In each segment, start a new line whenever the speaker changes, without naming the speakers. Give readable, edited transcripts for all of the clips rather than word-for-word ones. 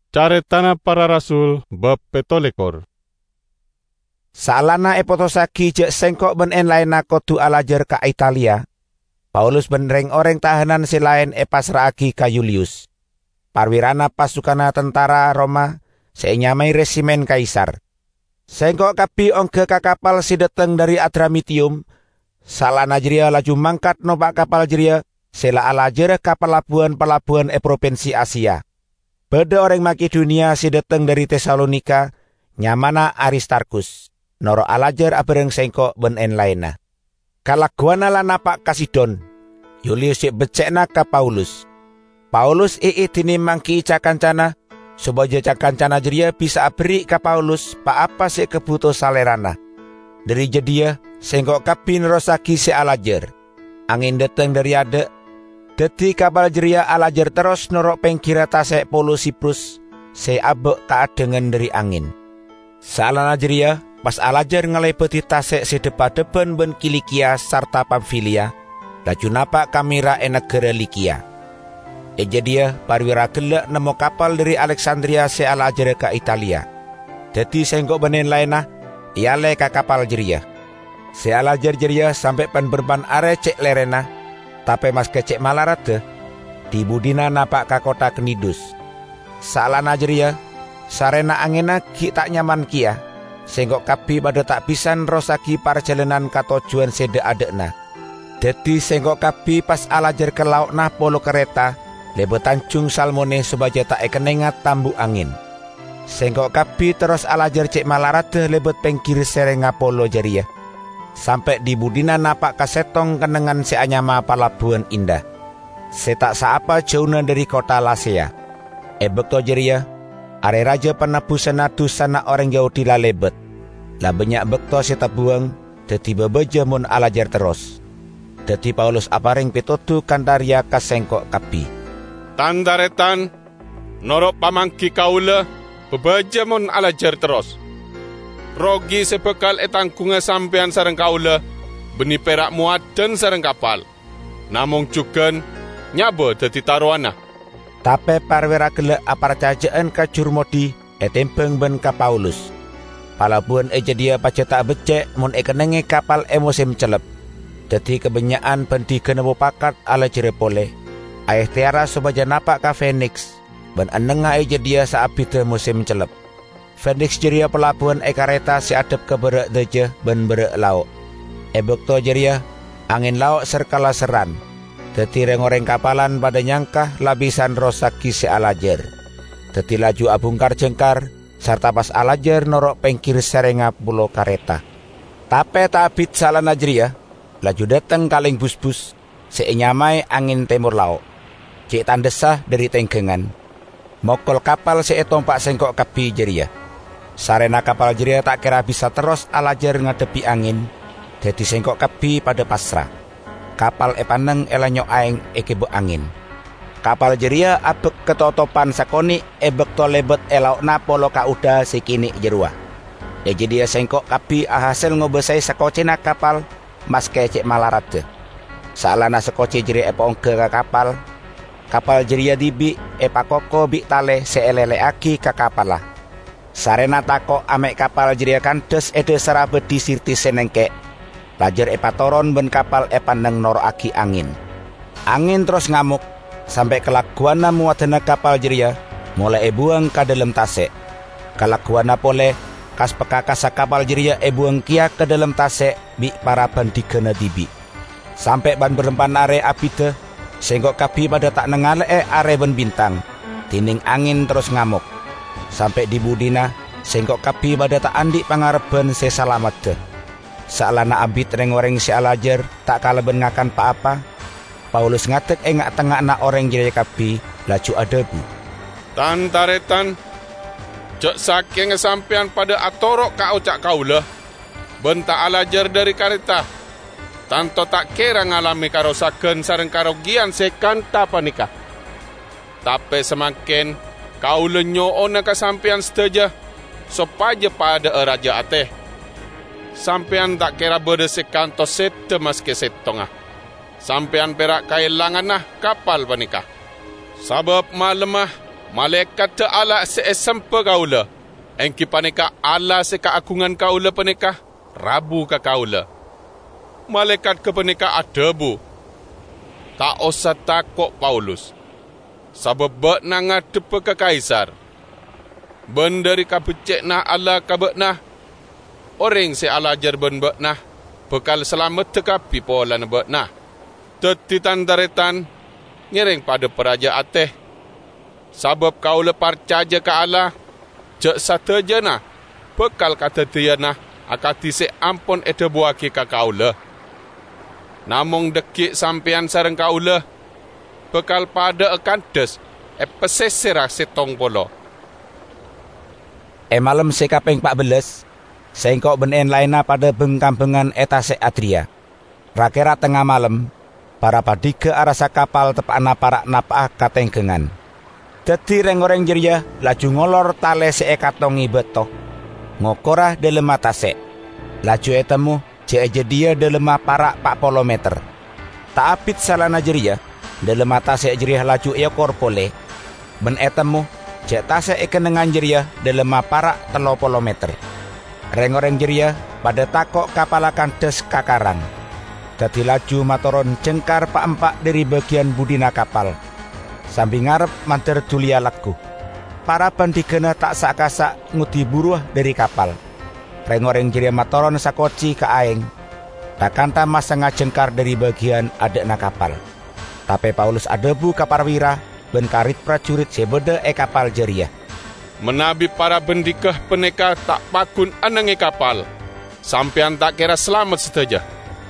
Caretana para rasul bab 17.
Salana epotosaki jek sengkok ben en laena kodu alajer ka Italia. Paulus benreng orang tahanan si lain pasraagi ka Julius. Parwirana pasukana tentara Roma senyamai resimen Kaisar. Sengkok kapi ongke ka kapal si deteng dari Adramitium. Salana jeria laju mangkat numpak kapal jeria sela alajer ka pelabuhan-pelabuhan provinsi Asia. Beda orang Makedonia si deteng dari Tesalonika, nyamana Aristarkus. Noro alajer abereng sengkok ben en laena. Kalaguana la napak Kasidon. Julius sik becekna ka Paulus. Paulus tini mangki cakancana, supaya cakancana jeria bisa beri ka Paulus pa apa sik kebutuh salerana. Dari jedia, sengkok kapin rosaki si alajer. Angin deteng dari adek. Dadi kapal jeria alajer terus norok pengkira tasek polo Siprus, se abek kaadengan dari angin. Salana jeria, pas alajer ngelebeti tasek se depan ben Kilikia sarta Pamfilia, laju napak kamera negara Likia. Dia parwira gelek nemu kapal dari Alexandria se alajer ke Italia. Dadi sengkok benen lainah, iale ka kapal jeria. Se alajer jeria sampai pan berban are cek lerena, tapi mas kecek malarate, di budina napak ka kota Knidus. Salana jeria, sarena angina ki tak nyaman kia, sengkok kapi pada tak pisan rosaki perjalanan ka tujuan sede adekna. Dadi sengkok kapi pas alajer ke lauk nah polo kereta, lebe Tanjung Salmone sebaja tak ekenengat tambu angin. Sengkok kapi terus alajer cek malarate lebet pengkir serenga polo jeria. Sampai di budina napak kasetong kenengan seanyama palabuhan indah. Setak saapa jauhna dari kota Lasea. Bekto jeria, are raja penebusan adu sana orang Yahudi lalebet. Lah banyak bekto seta buang, dadi bebeja mun alajar terus. Dadi Paulus aparing pitotu kandaria kasengkok kapi.
Tandaretan, norok pamangki kaula, bebeja mun alajar terus. Rogi sebekal etangkunga sampean sareng kaula, beni perak muaden sareng kapal. Namung jugen nyaba dadi taruana.
Tapi parwira gelek apar cajaan ka Jurmodi etempeng ben ka Paulus. Palabuhan dia pace tak becek mun kenenge kapal musim celep. Dadi kebanyakan ben digenepo pakat ala jerepole. Ayah tiara sobaja napak ka Phoenix ben enenga dia saabite musim celep. Phoenix jeria pelabuhan kareta si adep ke berek deje ben berek lauk. Bekto jeria angin lauk serkala seran. Dadi reng-oreng kapalan pada nyangkah labisan rosaki si alajer. Dadi laju abungkar jengkar sarta pas alajer norok pengkir serenga pulau kareta. Tape tabit salana jeria laju dateng kaling bus-bus seinyamai angin timur lauk. Cik tandesah dari tenggengan. Mokol kapal seetompak sengkok kapi jeria. Sarena kapal jeria tak kira bisa terus alajer ngadepi angin. Dadi sengkok kapi pada pasrah. Kapal paneng elanyo aeng kebo angin. Kapal jeria abek ketotopan sakoni bekto lebet elauk napolo ka uda sikini jerua. Jadi dia sengkok kapi hasil ngobesai sakocina kapal mas kecek malarate. Salana sekoci jeria ongke ka kapal. Kapal jeria dibi pakoko bi tale seelele aki ka kapal lah. Sarena tako amek kapal jeria kandes serabet di sirti senengke. Lajer patoron ben kapal pandeng noro aki angin. Angin terus ngamuk sampai kelakuana muatena kapal jeria mulai buang ke dalam tasek. Kelakuana pole kas pekakasa kapal jeria buang kia ke dalam tasek bi para bandigana dibi. Sampai ban berempan are apite sengkok kapi pada tak nengale are ben bintang. Tining angin terus ngamuk. Sampai di budina sengkok kapi pada tak andi pangareben se salamat de. Salana abit reng-oreng si alajer tak kaleben ngakan pa apa. Paulus ngatek engak tengah na orang jeria kapi laju adebu.
Tantaretan, cek saking sampean pada atorok ka ocak kaula, bentak alajer dari kareta. Tanto tak kira ngalami karosaken sareng karogian sekanta panika. Tapi semakin kaula nyoona ka sampean seteja, sopaja pada raja ateh. Sampean tak kira berdesek kanto sete mas ke setongah. Sampean perak kailangan nah kapal panikah. Sabab malemah malaikat te ala seesempa kaula, engki paneka ala sekaagungan kaula paneka, rabu ka kaula. Malaikat ke paneka adebu. Tak usah takut Paulus. Sabab bekna ngadep ke Kaisar. Bendari ka becek nah ala ka bekna. Orang se alajar ben bekna. Bekal selamat tekapi polan bekna. Tetitan daretan ngiring pada peraja ateh. Sabab kau lepar caja ke Allah. Cek satu jana. Bekal kata tiana. Akati se ampun ete buaki ka kaula. Namung dekik sampean sareng kaula. Bekal pada akandes. Pesesera setong polo.
Malam sekapeng 14. Sengkok benen laina pada bengkampengan etase Adria. Rakera tengah malam. Para padi ke arasa kapal tepana para napah katengkengan. Dadi reng-oreng jeria laju ngolor tale seekatongi beto. Ngokorah dalam mata se. Laju etemu je dia dalam para 40 meter. Tak apit salana jeria dalam mata se jeria laju ekor pole. Ben etemu je tase ekenengan jeria dalam para 30 meter. Reng-oreng jeria pada takok kapalakan des kakarang. Dadi laju matoron jengkar pak-empak dari bagian budina kapal. Sambil ngarep manter dulia laku. Para bandigena tak sak-kasak ngudi buruh dari kapal. Reng-oreng jeria matoron sakoci ke aeng. Takanta masanga jengkar dari bagian adekna kapal. Tapi Paulus adebu ka Parwira ben karit prajurit sebeda kapal jeria.
Menabi para bendikah peneka tak pakun anangi kapal. Sampean tak kira selamat saja.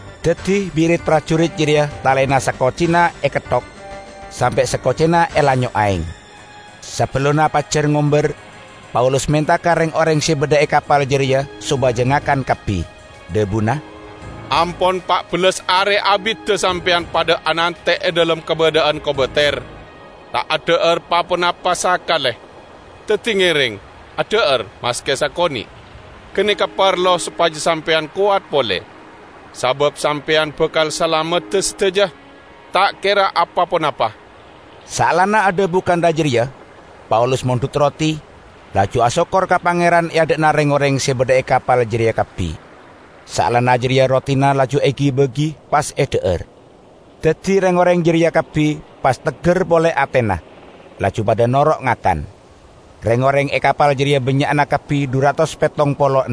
Dadi birit prajurit jeria talena sakocina ketok. Sampai sekocina elanyo aing. Sebelumna pacer ngomber, Paulus minta kareng orang sebeda kapal jeria subajengakan kapi. Debuna.
Ampon 14 are abid te sampean pada anante dalam keberadaan kobeter. Tak ada apa-apa sakaleh. Tetingiring, ada maske sakoni. Kenika parlo supaya sampean kuat boleh. Sabab sampean bekal selamat seteja. Tak kira apapun apa.
Salana ada bukan dajeria. Paulus mondut roti. Laju asokor ka pangeran adekna reng-oreng sebeda kapal jeria kapi. Salana jeria rotina laju egi begi pas eder. Dadi reng-oreng jeria kapi pas teger boleh Athena. Laju pada norok ngakan. Reng-oreng kapal jeria banyak anak kapi 276.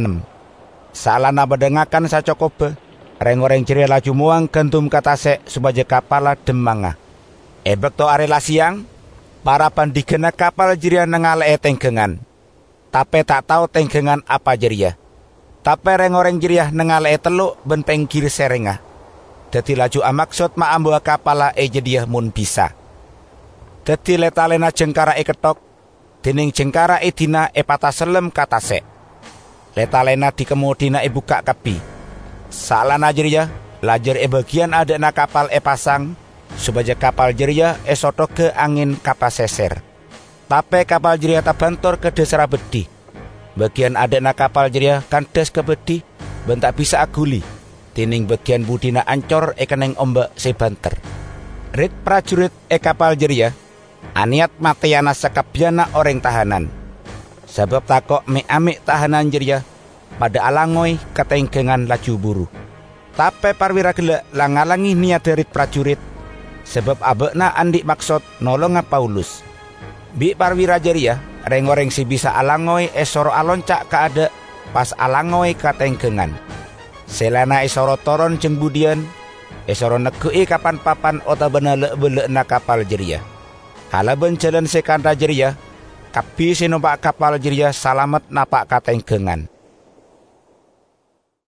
Salana badengakan sacokobe. Reng-oreng jeria laju muang gentum katase sebagai kapala demanga. Ebek to arela siang, para pandigena kapal jeria nengale tenggengan. Tapi tak tahu tenggengan apa jeria. Tapi reng-oreng jeria nengale teluk ben penggir serenga. Dadi laju amaksud maambu kapala jediah mun bisa. Dadi letalena jengkara ketok. Dening jengkara dina pata selem katase. Letalena dikemudina buka kapi. Salana jeria lajar bagian adekna kapal pasang. Sebagai kapal jeria soto ke angin kapal seser. Tapi kapal jeria tabantor ke desera bedi. Bagian adekna kapal jeria kandes ke bedi. Ben tak bisa aguli. Dening bagian budina ancor keneng ombak sebanter. Rit prajurit kapal jeria. Aniat matiana sekabiana orang tahanan. Sebab takok amik tahanan jeria pada alangoi ketenggengan laju buru. Tapi Parwira gelek langalangi niat dari prajurit. Sebab abekna andik maksud nolonga Paulus. Bi Parwira jeria reng-oreng si bisa alangoi esoro aloncak kaade pas alangoi ketenggengan. Selana esoro toron jeng budian. Esoro negui kapan papan otabana lek na kapal jeria. Halaban jalan sekanda jeria, kapi sinumpak kapal jeria salamet napak katenggengan.